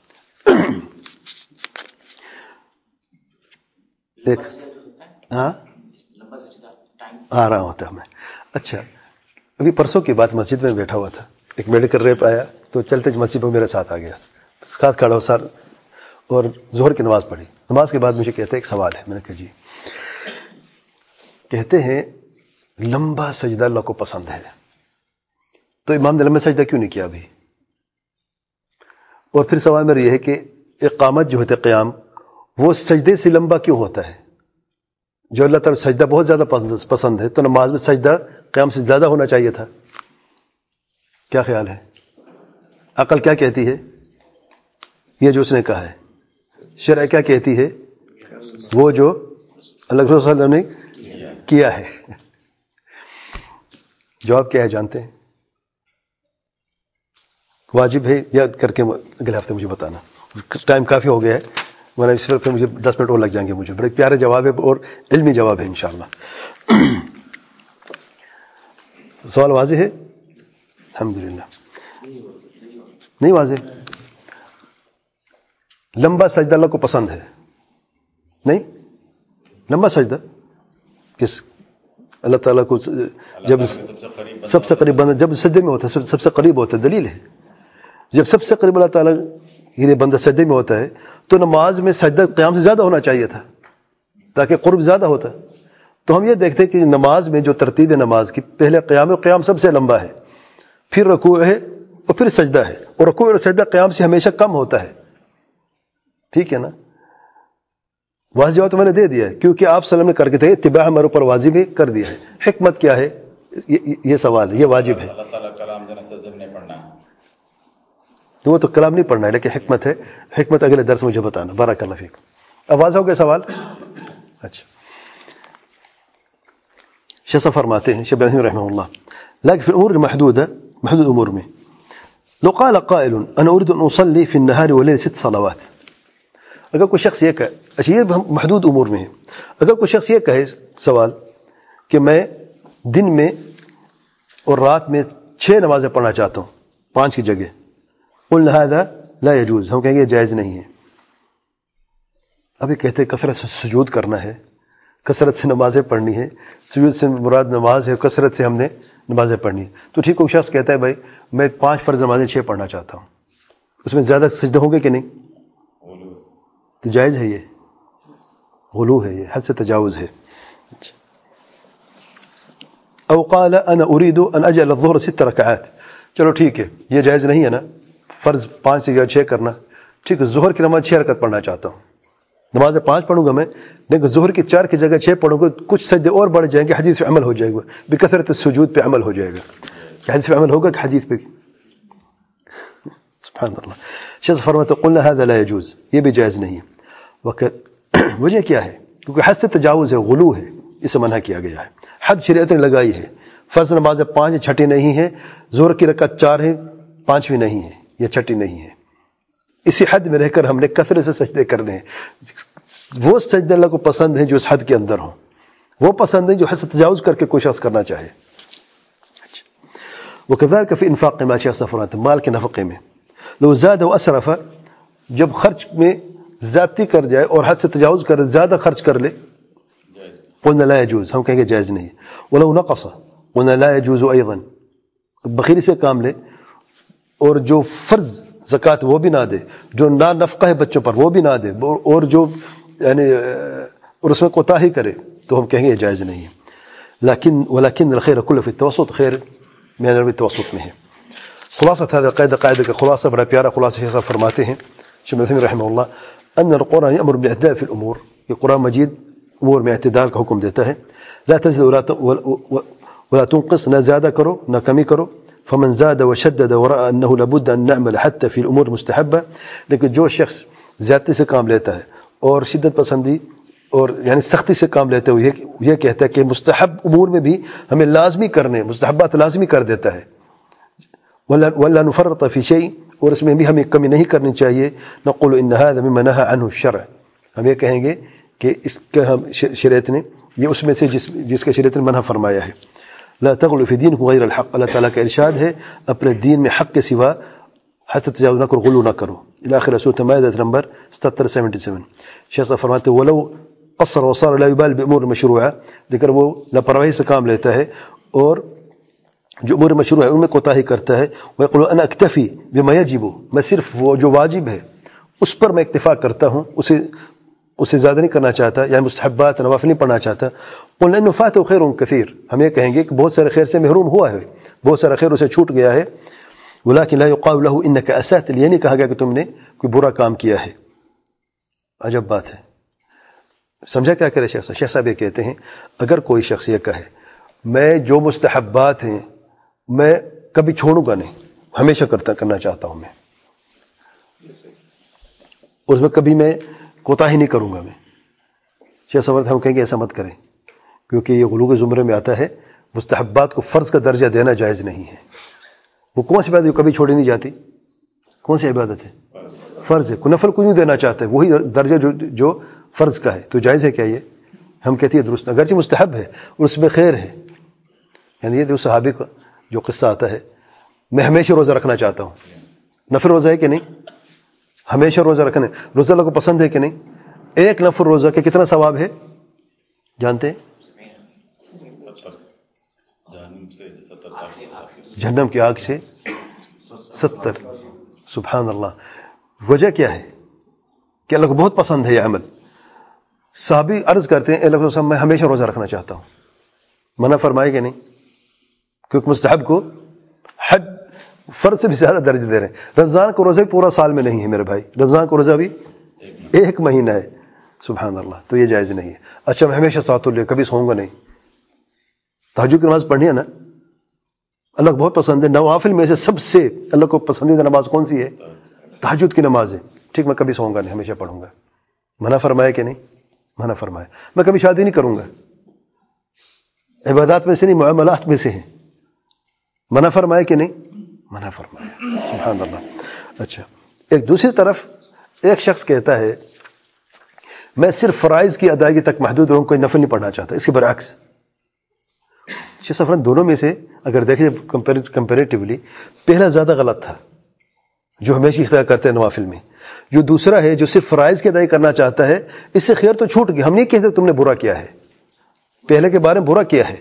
دیکھ، ہاں آ رہا ہوتا میں۔ اچھا ابھی پرسوں کی بات، مسجد میں بیٹھا ہوا تھا، ایک میڈیکل ریپ آیا تو چلتے مسجد میں میرے ساتھ آ گیا، خاص کھڑا ہو سر، اور ظہر کی نماز پڑھی، نماز کے بعد مجھے کہتے ہیں ایک سوال ہے، میں نے کہا جی، کہتے ہیں لمبا سجدہ اللہ کو پسند ہے، تو امام نے لمبا سجدہ کیوں نہیں کیا ابھی؟ اور پھر سوال میرا یہ ہے کہ اقامت جو ہوتا ہے قیام، وہ سجدے سے لمبا کیوں ہوتا ہے؟ جو اللہ تعالیٰ سجدہ بہت زیادہ پسند ہے، تو نماز میں سجدہ قیام سے زیادہ ہونا چاہیے تھا، کیا خیال ہے؟ عقل کیا کہتی ہے؟ یہ جو اس نے کہا ہے شرع کیا کہتی ہے؟ وہ جو اللہ کے رسول صلی اللہ علیہ وسلم نے کیا ہے. جواب کیا ہے جانتے ہیں؟ واجب ہے یاد کر کے اگلے ہفتے مجھے بتانا. ٹائم کافی ہو گیا ہے ورنہ اس وقت مجھے 10 منٹ اور لگ جائیں گے. مجھے بڑے پیارے جواب ہے اور علمی جواب ہے انشاءاللہ. سوال واضح ہے؟ الحمدللہ. نہیں واضح؟ لمبا سجدہ اللہ کو پسند ہے نہیں؟ لمبا سجدہ کس اللہ تعالیٰ کو جب سب سے قریب بندہ جب سجدے میں ہوتا ہے سب سے قریب ہوتا ہے. دلیل ہے جب سب سے قریب اللہ تعالیٰ یہ بندہ سجدے میں ہوتا ہے تو نماز میں سجدہ قیام سے زیادہ ہونا چاہیے تھا تاکہ قرب زیادہ ہوتا. تو ہم یہ دیکھتے ہیں کہ نماز میں جو ترتیب ہے نماز کی، پہلے قیام ہے، قیام سب سے لمبا ہے، پھر رکوع ہے اور پھر سجدہ ہے، اور رکوع اور سجدہ قیام سے ہمیشہ کم ہوتا ہے. ٹھیک ہے نا؟ واضح جواب تو میں نے دے دیا ہے کیونکہ آپ صلی اللہ علیہ وسلم نے کر کے تھے، اتباع ہمارے اوپر واجب ہے، کر دیا ہے. حکمت کیا ہے یہ سوال ہے، یہ واجب ہے. اللہ تعالیٰ کلام جو ہے سجدے میں نہیں پڑھنا ہے. وہ تو کلام نہیں پڑھنا ہے لیکن حکمت ہے. حکمت اگلے درس مجھے بتانا. بارک اللہ فیک. آواز ہو گیا سوال؟ اچھا. شیخ صاحب فرماتے ہیں شیخ ابراہیم رحمہ اللہ لیکن فی الامور المحدودہ، محدود امور میں، لو قال قائل انا اريد ان اصلي في النهار والليل 6 صلوات، اگر کوئی شخص یہ کہے، اچھا یہ محدود امور میں ہے، اگر کوئی شخص یہ کہے سوال کہ میں دن میں اور رات میں 6 نمازیں پڑھنا چاہتا ہوں 5 کی جگہ، قلنا هذا لا يجوز، ہم کہیں گے یہ جائز نہیں ہے. ابھی کہتے ہیں کثرت سے سجود کرنا ہے، کثرت سے نمازیں پڑھنی ہے، سجود سے مراد نماز ہے، کثرت سے ہم نے نمازیں پڑھنی ہے. تو ٹھیک کوئی شخص کہتا ہے بھائی میں 5 فرض نمازیں 6 پڑھنا چاہتا ہوں، اس میں زیادہ سجدہ ہوں گے کہ نہیں؟ تو جائز ہے، یہ غلو ہے، یہ حد سے تجاوز ہے. او قال انا اريد ان اجعل الظهر 6 ركعات، چلو ٹھیک ہے یہ جائز نہیں ہے نا، فرض 5 سے 6 کرنا. ٹھیک ہے ظہر کی نماز 6 رکعت پڑھنا چاہتا ہوں، نمازیں 5 پڑھوں گا میں، لیکن ظہر کی 4 کی جگہ 6 پڑھوں گا، کچھ سجدے اور بڑھ جائیں گے، حدیث پہ عمل ہو جائے گا، بکثرت السجود پہ عمل ہو جائے گا. کہ حدیث پہ عمل ہوگا کہ حدیث پہ؟ سبحان اللہ. شیخ فرماتے قلنا هذا لا يجوز، یہ بھی جائز نہیں ہے. وجہ کیا ہے؟ کیونکہ حد سے تجاوز ہے، غلو ہے، اسے منع کیا گیا ہے. حد شریعت نے لگائی ہے. فرض نمازیں 5 چھٹی نہیں ہے، ظہر کی رکعت 4 ہے 5ویں نہیں ہے، یہ چھٹی نہیں ہے. اسی حد میں رہ کر ہم نے کثرت سے سجدے کرنے ہیں. وہ سجدے اللہ کو پسند ہیں جو اس حد کے اندر ہوں، وہ پسند ہیں جو حد سے تجاوز کر کے کوئی شخص کرنا چاہے. وكذلك في انفاق ما شاء صفرات مال کے نفقے میں، لو زاد واسرف، جب خرچ میں زیادتی کر جائے اور حد سے تجاوز کر زیادہ خرچ کر لے، قلنا لا يجوز، ہم کہیں گے جائز نہیں. ولو نقص قلنا لا يجوز ايضا، بخیلی سے کام لے اور جو فرض زکوٰۃ وہ بھی نہ دے، جو نا نفقہ ہے بچوں پر وہ بھی نہ دے، اور جو یعنی اور اس میں کوتاہی کرے، تو ہم کہیں گے یہ جائز نہیں ہے. ولكن الخير كله في التوسط، خیر میں نروی توسط میں ہے. خلاصہ هذا قاعدہ کا خلاصہ بڑا پیارا خلاصہ شیخ صاحب فرماتے ہیں شیخ ابراہیم رحمہ اللہ ان القرآن یامر بالاعتدال فی الامور، کہ قرآن مجید امور میں اعتدال کا حکم دیتا ہے. لا تزد ولا تنقص، نہ زیادہ کرو نہ کمی کرو. فمن زاد وشدد ورأى انه لابد ان نعمل حتى في الامور المستحبه، لیکن جو شخص زیادتی سے کام لیتا ہے اور شدت پسندی اور یعنی سختی سے کام لیتے ہوئے یہ کہتا ہے کہ مستحب امور میں بھی ہمیں لازمی کرنے، مستحبات لازمی کر دیتا ہے. ولا نفرط في شيء، اور اس میں بھی ہمیں کمی نہیں کرنی چاہیے. نقول ان هذا مما نهى عنه الشرع، ہم یہ کہیں گے کہ اس کا ہم شریعت نے یہ اس میں سے جس کا شریعت نے منع فرمایا ہے. لا تغلو في دينكم غير الحق، اللہ تعالیٰ کا ارشاد ہے اپنے دین میں حق کے سوا حتی تجاوز نہ کرو، غلو نہ کرو. الى آخر سورۃ مائدہ نمبر 77. شیخ صاحب فرماتے ولو قصر وصار لا يبال بامور مشروعہ، لیکن وہ لاپرواہی سے کام لیتا ہے اور جو امور مشروع ہے ان میں کوتاہی کرتا ہے. ويقول انا اکتفی بما يجب، میں صرف وہ جو واجب ہے اس پر میں اکتفا کرتا ہوں، اسے زیادہ نہیں کرنا چاہتا، یعنی مستحبات نوافل نہیں پڑھنا چاہتا. قلنا انه فاته خیر کثیر، ہم یہ کہیں گے کہ بہت سارے خیر سے محروم ہوا ہے، بہت سارا خیر اسے چھوٹ گیا ہے. ولكن لا يقال له انك اسات، یہ نہیں کہا گیا کہ تم نے کوئی برا کام کیا ہے. عجب بات ہے، سمجھا کیا کرے شیخ صاحب؟ شیخ صاحب یہ کہتے ہیں اگر کوئی شخص یہ کہے میں جو مستحبات ہیں میں کبھی چھوڑوں گا نہیں، ہمیشہ کرنا چاہتا ہوں میں، اس میں کبھی میں کوتاہی نہیں کروں گا میں. شیخ صبر ہم کہیں گے ایسا مت کریں، کیونکہ یہ غلو کے زمرے میں آتا ہے. مستحبات کو فرض کا درجہ دینا جائز نہیں ہے. وہ کون سی بات ہے جو کبھی چھوڑی نہیں جاتی؟ کون سی عبادت ہے؟ فرض ہے. نفل کو نہیں دینا چاہتا ہے، وہی درجہ جو فرض کا ہے، تو جائز ہے کیا یہ؟ ہم کہتے ہیں درست، اگرچہ مستحب ہے اور اس میں خیر ہے. یعنی یہ صحابی کا جو قصہ آتا ہے، میں ہمیشہ روزہ رکھنا چاہتا ہوں. نفل روزہ ہے کہ نہیں؟ ہمیشہ روزہ رکھنا ہے. روزہ اللہ کو پسند ہے کہ نہیں؟ ایک نفل روزہ کے کتنا ثواب ہے جانتے ہیں؟ جہنم کی آگ سے 70. سبحان اللہ. وجہ کیا ہے؟ کہ اللہ کو بہت پسند ہے یہ عمل. صحابی عرض کرتے ہیں اے اللہ کے رسول میں ہمیشہ روزہ رکھنا چاہتا ہوں. منع فرمائے کہ نہیں؟ کیونکہ مستحب کو حد فرض سے بھی زیادہ درجہ دے رہے ہیں. رمضان کو روزہ بھی پورا سال میں نہیں ہے میرے بھائی، رمضان کو روزہ بھی 1 مہینہ ہے. سبحان اللہ. تو یہ جائز نہیں ہے. اچھا میں ہمیشہ ساتھ لے کبھی سوؤں گا نہیں. تہجد کی نماز پڑھنی ہے نا، اللہ کو بہت پسند ہے. نوافل میں سے سب سے اللہ کو پسندیدہ نماز کون سی ہے؟ تہجد کی نماز ہے. ٹھیک، میں کبھی سوؤں گا نہیں، ہمیشہ پڑھوں گا. منع فرمایا کہ نہیں؟ منع فرمایا. میں کبھی شادی نہیں کروں گا. عبادات میں سے نہیں، معاملات میں سے ہیں. منع فرمایا کہ نہیں؟ منع فرمایا. سبحان اللہ. اچھا، ایک دوسری طرف ایک شخص کہتا ہے میں صرف فرائض کی ادائیگی تک محدود رہوں، کوئی نفل نہیں پڑھنا چاہتا. اس کے برعکس شیخ صفران دونوں میں سے اگر دیکھیں کمپیریٹیولی، پہلا زیادہ غلط تھا جو ہمیشہ اختیار کرتے ہیں نوافل میں. جو دوسرا ہے جو صرف فرائض کی ادائیگی کرنا چاہتا ہے، اس سے خیر تو چھوٹ گئی. ہم نہیں کہتے تم نے برا کیا ہے، پہلے کے بارے میں برا کیا ہے.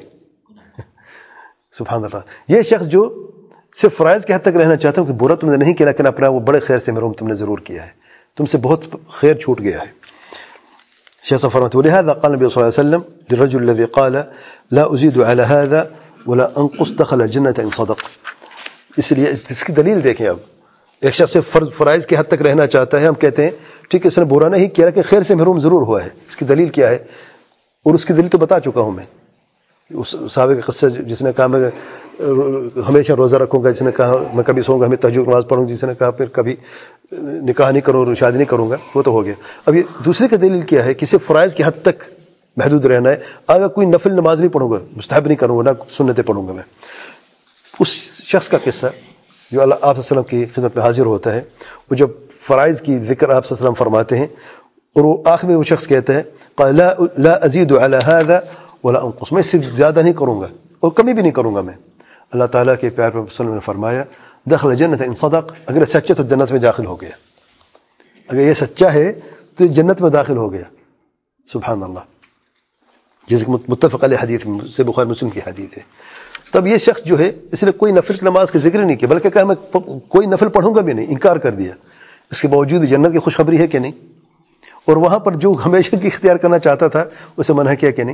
سبحان اللہ. یہ شخص جو صرف فرائض کی حد تک رہنا چاہتا ہے، کہ برا تم نے نہیں کیا لیکن اپنا وہ بڑے خیر سے محروم تم نے ضرور کیا ہے، تم سے بہت خیر چھوٹ گیا ہے. شیخ صفر فرماتے ہیں ولهذا قال النبي صلی اللہ علیہ وسلم للرجل الذي قال لا ازيد على هذا ولا انقص دخل الجنة ان صدق. اس لیے اس کی دلیل دیکھیں. اب ایک شخص سے فرائض کی حد تک رہنا چاہتا ہے، ہم کہتے ہیں ٹھیک ہے اس نے برا نہیں کیا لیکن خیر سے محروم ضرور ہوا ہے. اس کی دلیل کیا ہے؟ اور اس کی دلیل تو بتا چکا ہوں میں. اس صحابہ کا قصہ جس نے کہا میں ہمیشہ روزہ رکھوں گا، جس نے کہا میں کبھی سوؤں گا، ہمیں تہجد نماز پڑھوں گا، جس نے کہا پھر کبھی نکاح نہیں کروں، شادی نہیں کروں گا، وہ تو ہو گیا. اب یہ دوسرے کی دلیل کیا ہے کہ صرف فرائض کی حد تک محدود رہنا ہے. اگر کوئی نفل نماز نہیں پڑھوں گا، مستحب نہیں کروں گا، نہ سنتیں پڑھوں گا میں. اس شخص کا قصہ جو اللہ آپ صلی اللہ علیہ وسلم کی خدمت میں حاضر ہوتا ہے، وہ جب فرائض کی ذکر آپ صلی اللہ علیہ وسلم فرماتے ہیں اور وہ آخر میں وہ شخص کہتا ہے قال لا ازید علی هذا ولا انقص، میں اس سے زیادہ نہیں کروں گا اور کمی بھی نہیں کروں گا میں. اللہ تعالیٰ کے پیار پر صلی اللہ علیہ وسلم نے فرمایا دخل جنت ان صدق، اگر سچا تو جنت میں داخل ہو گیا. اگر یہ سچا ہے تو جنت میں داخل ہو گیا. سبحان اللہ. جیسے کہ متفق علیہ حدیث سے بخاری مسلم کی حدیث ہے. تب یہ شخص جو ہے اس نے کوئی نفل نماز کا ذکر نہیں کیا، بلکہ کہا میں کوئی نفل پڑھوں گا بھی نہیں، انکار کر دیا. اس کے باوجود جنت کی خوشخبری ہے کہ نہیں؟ اور وہاں پر جو ہمیشہ کی اختیار کرنا چاہتا تھا اسے منع کیا کہ نہیں؟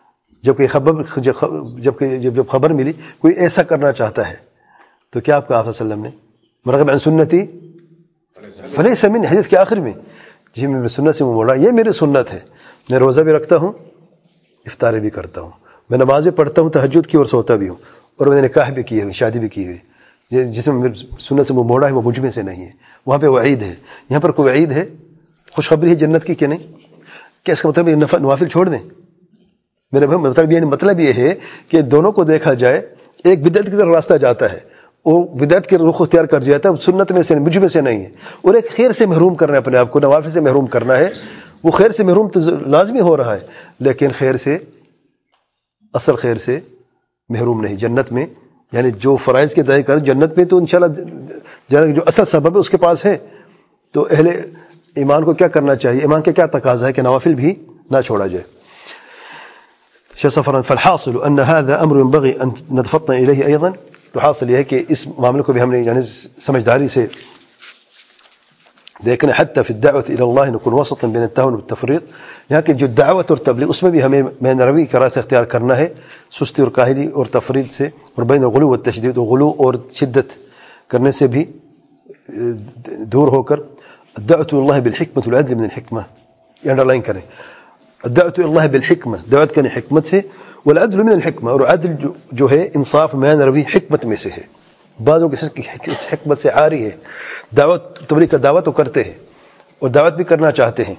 جب خبر ملی کوئی ایسا کرنا چاہتا ہے تو کیا آپ کا آپ صلی اللہ علیہ وسلم نے مرغب عن سنتی فلیس منی، حدیث کے آخر میں جی میں سنت سے منہ موڑا، یہ میری سنت ہے. میں روزہ بھی رکھتا ہوں، افطار بھی کرتا ہوں، میں نماز بھی پڑھتا ہوں تہجد کی اور سوتا بھی ہوں، اور میں نے نکاح بھی کیے ہوئے، شادی بھی کی ہوئی. جس میں سنت سے منہ موڑا ہے وہ مجھ میں سے نہیں ہے. وہاں پہ وعید ہے، یہاں پر کوئی وعید ہے، خوشخبری ہے جنت کی کہ نہیں؟ کیا اس کا مطلب یہ نوافل چھوڑ دیں؟ میرے بھائی مطلب یہ ہے کہ دونوں کو دیکھا جائے، ایک بدعت کی طرف راستہ جاتا ہے، وہ بدعت کے رخ اختیار کر جاتا ہے، سنت میں سے مجھ میں سے نہیں ہے. اور ایک خیر سے محروم کرنا ہے اپنے آپ کو، نوافل سے محروم کرنا ہے. وہ خیر سے محروم تو لازمی ہو رہا ہے، لیکن خیر سے اصل خیر سے محروم نہیں. جنت میں یعنی جو فرائض کی ادائیگی کر جنت میں تو انشاءاللہ جو اصل سبب ہے اس کے پاس ہے. تو اہل ایمان کو کیا کرنا چاہیے؟ ایمان کا کیا تقاضا ہے کہ نوافل بھی نہ چھوڑا جائے. شیخ صفران فالحاصل ان هذا امر ينبغي ان نتفطن اليه ايضا. تو حاصل یہ ہے کہ اس معاملے کو بھی ہم نے یعنی سمجھداری سے دیکھنا، حتی فی الدعوت الى اللہ نکون وسطا بین التهاون والتفریط. یہاں کہ جو دعوت اور تبلیغ اس میں بھی ہمیں مین روی کا راستہ اختیار کرنا ہے، سستی اور کاہلی اور تفرید سے، اور بین الغلو والتشدید، غلو اور شدت کرنے سے بھی دور ہو کر. الدعوت الى اللہ بالحکمت والعدل من الحکمہ، یہ انڈر لائن کریں. الدعوت الى اللہ بالحکمہ، دعوت کرنے حکمت سے، والعدل من الحکمہ، اور عدل جو ہے انصاف مین روی حکمت میں سے ہے. بعضوں کی اس حکمت سے عاری ہے. دعوت تبلیغ کا دعوت تو کرتے ہیں اور دعوت بھی کرنا چاہتے ہیں،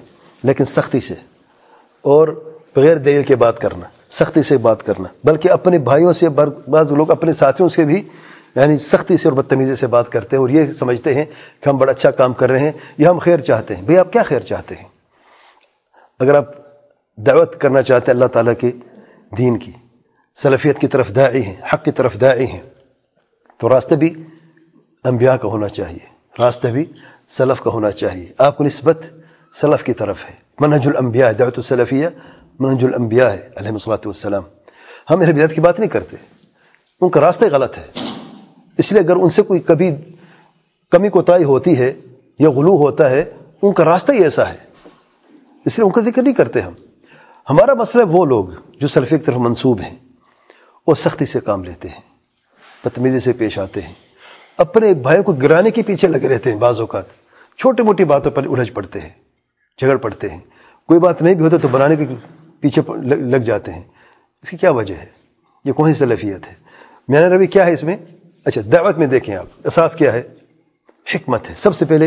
لیکن سختی سے اور بغیر دلیل کے بات کرنا، سختی سے بات کرنا، بلکہ اپنے بھائیوں سے بعض لوگ اپنے ساتھیوں سے بھی یعنی سختی سے اور بدتمیزی سے بات کرتے ہیں اور یہ سمجھتے ہیں کہ ہم بڑا اچھا کام کر رہے ہیں یا ہم خیر چاہتے ہیں۔ بھئی آپ کیا خیر چاہتے ہیں؟ اگر آپ دعوت کرنا چاہتے ہیں اللہ تعالیٰ کے دین کی، سلفیت کی طرف داعی ہیں، حق کی طرف داعی ہیں، تو راستہ بھی انبیاء کا ہونا چاہیے، راستہ بھی سلف کا ہونا چاہیے۔ آپ کو نسبت سلف کی طرف ہے، منہج الانبیاء، دعوت السلفیہ منہج الانبیاء ہے علیہم الصلاۃ والسلام۔ ہم اہل بدعت کی بات نہیں کرتے، ان کا راستہ غلط ہے، اس لیے اگر ان سے کوئی کبھی کمی کوتاہی ہوتی ہے یا غلو ہوتا ہے، ان کا راستہ ہی ایسا ہے، اس لیے ان کا ذکر نہیں کرتے ہم۔ ہمارا مسئلہ وہ لوگ جو سلفیہ کی طرف منسوب ہیں وہ سختی سے کام لیتے ہیں، بدتمیزی سے پیش آتے ہیں، اپنے بھائی کو گرانے کے پیچھے لگے رہتے ہیں، بعض اوقات چھوٹی موٹی باتوں پر الجھ پڑتے ہیں، جھگڑ پڑتے ہیں، کوئی بات نہیں بھی ہوتا تو بنانے کے پیچھے لگ جاتے ہیں۔ اس کی کیا وجہ ہے؟ یہ کون سی سلفیت ہے؟ میانہ روی کیا ہے اس میں؟ اچھا دعوت میں دیکھیں آپ، اساس کیا ہے؟ حکمت ہے۔ سب سے پہلے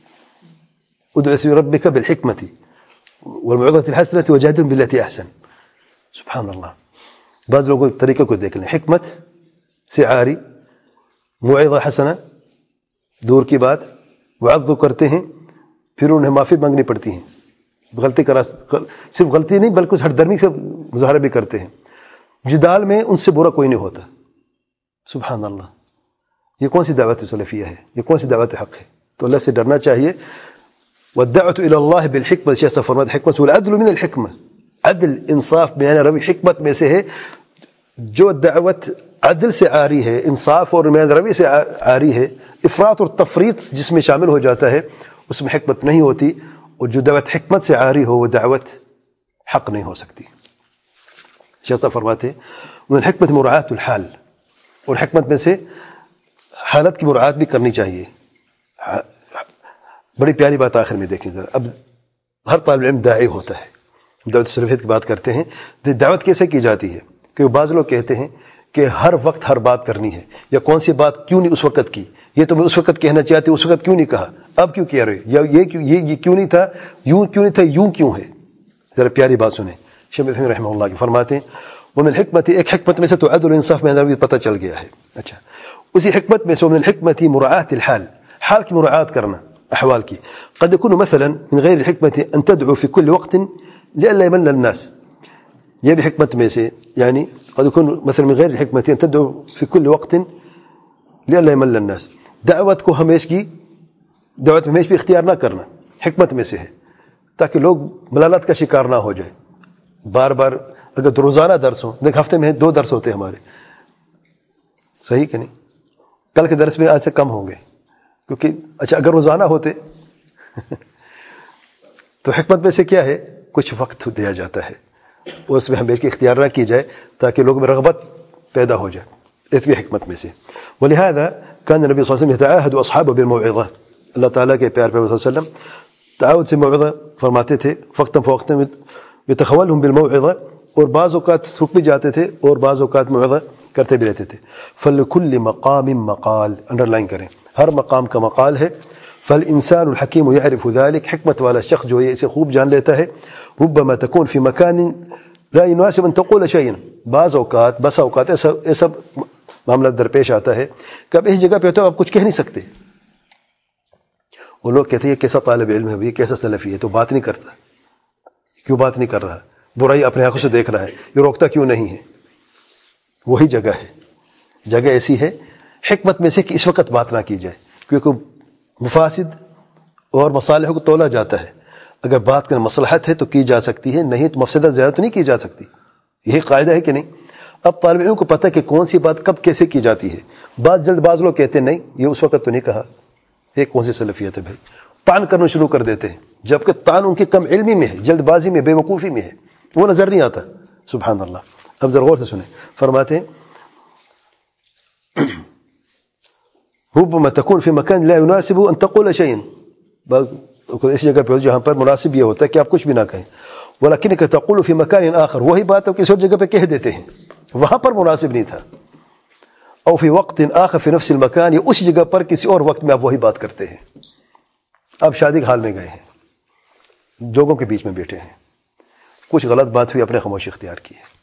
ادعو الی ربک بالحکمت والموعظۃ الحسنۃ وجادلہم باللتی احسن۔ سبحان اللہ، بعض لوگوں کے طریقے کو دیکھ لیں، حکمت سے عاری، موعظہ حسنہ دور کی بات، وعظ کرتے ہیں، پھر انہیں معافی مانگنی پڑتی ہیں، غلطی کا صرف غلطی نہیں بلکہ ہر درمی سے مظاہرہ بھی کرتے ہیں، جدال میں ان سے برا کوئی نہیں ہوتا۔ سبحان اللہ، یہ کون سی دعوت سلفیہ ہے؟ یہ کون سی دعوت حق ہے؟ تو اللہ سے ڈرنا چاہیے۔ والدعوۃ الی اللہ بالحکمۃ، شیخ صاحب فرماتے حکمت والعدل من الحکمہ، عدل انصاف میانہ روی حکمت میں سے ہے۔ جو دعوت عدل سے عاری ہے، انصاف اور میانہ روی سے عاری ہے، افراط اور تفریط جس میں شامل ہو جاتا ہے، اس میں حکمت نہیں ہوتی، اور جو دعوت حکمت سے عاری ہو وہ دعوت حق نہیں ہو سکتی۔ شیخ صاحب فرماتے ہیں من الحکمت مراعاۃ الحال، اور حکمت میں سے حالت کی مراعات بھی کرنی چاہیے۔ بڑی پیاری بات آخر میں دیکھیں ذرا، اب ہر طالب علم داعی ہوتا ہے، دعوت سلفیت کی بات کرتے ہیں، دعوت کیسے کی جاتی ہے؟ کہ بعض لوگ کہتے ہیں کہ ہر وقت ہر بات کرنی ہے، یا کون سی بات کیوں نہیں اس وقت کی، یہ تو میں اس وقت کہنا چاہتی ہوں، اس وقت کیوں نہیں کہا، اب کیوں کہہ رہے، یا یہ کیوں نہیں تھا، یوں کیوں نہیں تھا، یوں کیوں ہے؟ ذرا پیاری بات سنیں، شیخ عثیمین رحمہ اللہ کی فرماتے ہیں ومن الحکمت، ایک حکمت میں سے تو عدل انصاف میں بھی پتہ چل گیا ہے۔ اچھا، اسی حکمت میں سے ومن الحکمت مراعاۃ الحال، حال کی مراعات کرنا، احوال کی۔ قد يكون مثلا من غیر الحکمت ان تدعو في كل وقت لئلا يمل الناس، یہ بھی حکمت میں سے، یعنی قد يكون مثلا من غیر الحکمت ان تدعو في كل وقت لئلا يمل الناس، دعوت کو ہمیشہ بھی اختیار نہ کرنا حکمت میں سے ہے، تاکہ لوگ ملالت کا شکار نہ ہو جائے۔ بار بار اگر روزانہ درس ہو، دیکھ ہفتے میں 2 درس ہوتے ہیں ہمارے، صحیح کہ نہیں؟ کل کے درس میں آج سے کم ہوں گے، کیونکہ اچھا اگر روزانہ ہوتے تو حکمت میں سے کیا ہے؟ کچھ وقت دیا جاتا ہے، اس میں ہمیشہ اختیار نہ کی جائے تاکہ لوگوں میں رغبت پیدا ہو جائے، اس کی حکمت میں سے۔ ولہذا كان النبي صلی اللہ علیہ وسلم يتعاهد اصحابه بالموعظہ، اللہ تعالیٰ کے پیار پیغمبر صلی اللہ علیہ وسلم تعاہد سے موعظہ فرماتے تھے، وقتاً فوقتاً يتخولهم بالموعظہ، اور بعض اوقات رک بھی جاتے تھے اور بعض اوقات موعظہ کرتے بھی رہتے تھے۔ فلکل مقام مقال، انڈر لائن کریں، ہر مقام کا مقال ہے۔ فالانسان الحکیم یعرف ذلك، حکمت والا شخص جو یہ اسے خوب جان لیتا ہے۔ ربما تكون في مكان لا يناسب ان تقول شيئا، بعض اوقات بس اوقات ایسا معاملہ درپیش آتا ہے کہ آپ اس جگہ پہ ہوتے ہو، آپ کچھ کہہ نہیں سکتے، وہ لوگ کہتے ہیں یہ کیسا طالب علم ہے، یہ کیسا سلفی ہے، تو بات نہیں کرتا، کیوں بات نہیں کر رہا، برائی اپنے آنکھوں سے دیکھ رہا ہے، یہ روکتا کیوں نہیں ہے؟ وہی جگہ ہے، جگہ ایسی ہے حکمت میں سے کہ اس وقت بات نہ کی جائے، کیونکہ مفاسد اور مصالح کو تولا جاتا ہے۔ اگر بات کرنا مصلحت ہے تو کی جا سکتی ہے، نہیں تو مفسدہ زیادہ تو نہیں کی جا سکتی، یہی قاعدہ ہے کہ نہیں؟ اب طالب علم کو پتہ کہ کون سی بات کب کیسے کی جاتی ہے۔ جلد باز لوگ کہتے ہیں نہیں یہ اس وقت تو نہیں کہا، یہ کون سی سلفیت ہے بھائی، طعن کرنا شروع کر دیتے ہیں، جبکہ طعن ان کی کم علمی میں ہے، جلد بازی میں، بے وقوفی میں ہے، وہ نظر نہیں آتا۔ سبحان اللہ۔ اب ذرا غور سے سنیں، فرماتے ہیں ربما تكون في مكان لا يناسب ان تقول شيئا، اس جگہ پہ جہاں پر مناسب یہ ہوتا ہے کہ آپ کچھ بھی نہ کہیں، ولكنك تقول في مكان آخر، وہی بات آپ کسی اور جگہ پہ کہہ دیتے ہیں، وہاں پر مناسب نہیں تھا، او في وقت آخر في نفس المكان، یا اس جگہ پر کسی اور وقت میں آپ وہی بات کرتے ہیں۔ آپ شادی کے حال میں گئے ہیں، لوگوں کے بیچ میں بیٹھے ہیں، کچھ غلط بات ہوئی، اپنے خاموشی اختیار کی ہے،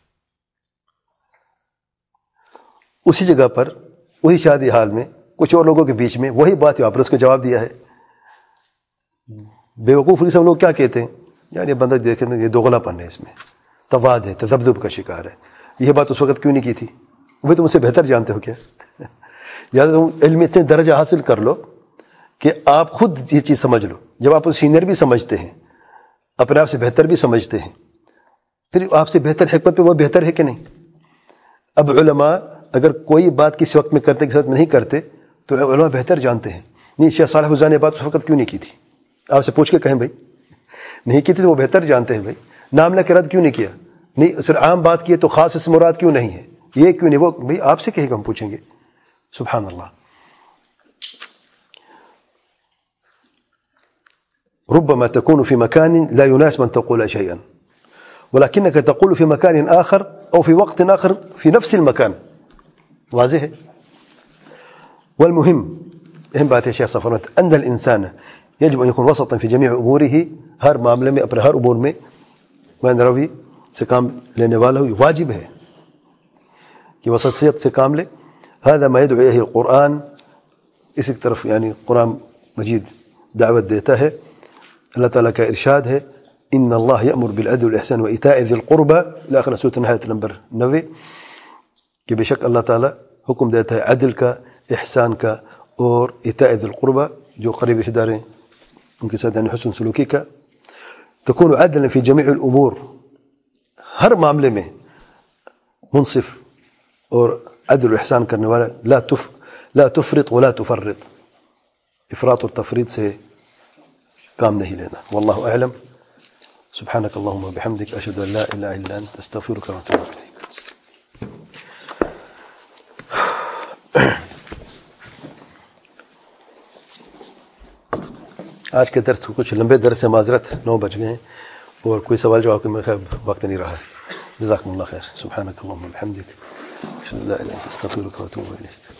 اسی جگہ پر وہی شادی حال میں کچھ اور لوگوں کے بیچ میں وہی بات ہے، آپ نے اس کو جواب دیا ہے۔ بے وقوف سب لوگ کیا کہتے ہیں، یار یہ بندہ دیکھیں یہ دوغلا پن ہے، اس میں تضاد ہے، تذبذب کا شکار ہے، یہ بات اس وقت کیوں نہیں کی تھی؟ وہ تم اس سے بہتر جانتے ہو کیا؟ یا تم علم اتنے درجہ حاصل کر لو کہ آپ خود یہ چیز سمجھ لو، جب آپ سینئر بھی سمجھتے ہیں، اپنے آپ سے بہتر بھی سمجھتے ہیں، پھر آپ سے بہتر حکمت پہ وہ بہتر ہے کہ نہیں؟ اب علماء اگر کوئی بات کسی وقت میں کرتے کسی وقت میں نہیں کرتے تو علماء بہتر جانتے ہیں، نہیں شیخ صالح فوزان نے بات اس وقت کیوں نہیں کی تھی، آپ سے پوچھ کے کہیں بھائی نہیں کی تھی تو وہ بہتر جانتے ہیں، بھائی نام لے کے رد کیوں نہیں کیا، نہیں صرف عام بات کی ہے تو خاص اس مراد کیوں نہیں ہے، یہ کیوں نہیں، وہ بھائی آپ سے کہیں گے، ہم پوچھیں گے۔ سبحان اللہ۔ ربما تكون في مكان لا يناسب أن تقول شيئا ولكنك تقول في مكان آخر أو في وقت آخر في نفس المكان، واضح ہے؟ والمهم اہم بات ہے شیخ صاحب فرماتے ان الانسان يجب ان يكون وسطا في جميع اموره، ہر معاملے میں، اپنے ہر امور میں میں روی سے کام لینے والا ہو، واجب ہے کہ وسطیت سے کام لے۔ هذا ما يدعو اليه القرآن، اس کی طرف یعنی قرآن مجید دعوت دیتا ہے۔ اللہ تعالیٰ کا ارشاد ہے ان اللہ یأمر بالعدل والاحسان وایتاء ذی القربى الى آخر سورۃ النحل نمبر 90، کہ بے شک اللہ تعالیٰ حکم دیتا ہے عدل کا، احسان کا اور ایتاء ذی القربى جو قریب رشتہ دار ہیں ان کے ساتھ یعنی حسن سلوکی کا۔ تكون عدلا في جميع الامور، ہر معاملے میں منصف اور عدل و احسان کرنے والا، لا تفرط ولا تفرط، افراط اور تفریط سے کام نہیں لینا۔ واللہ اعلم۔ سبحانک اللہم وبحمدک، اشہد ان لا الہ الا انت، استغفرک واتوب الیک۔ آج کے درس کچھ لمبے درس سے معذرت، 9 بج گئے ہیں، اور کوئی سوال جواب کے میرے خیال وقت نہیں رہا۔ جزاکم اللہ خیر۔ سبحانک اللہم وبحمدک، اشہد ان لا الہ الا انت، استغفرک واتوب الیک۔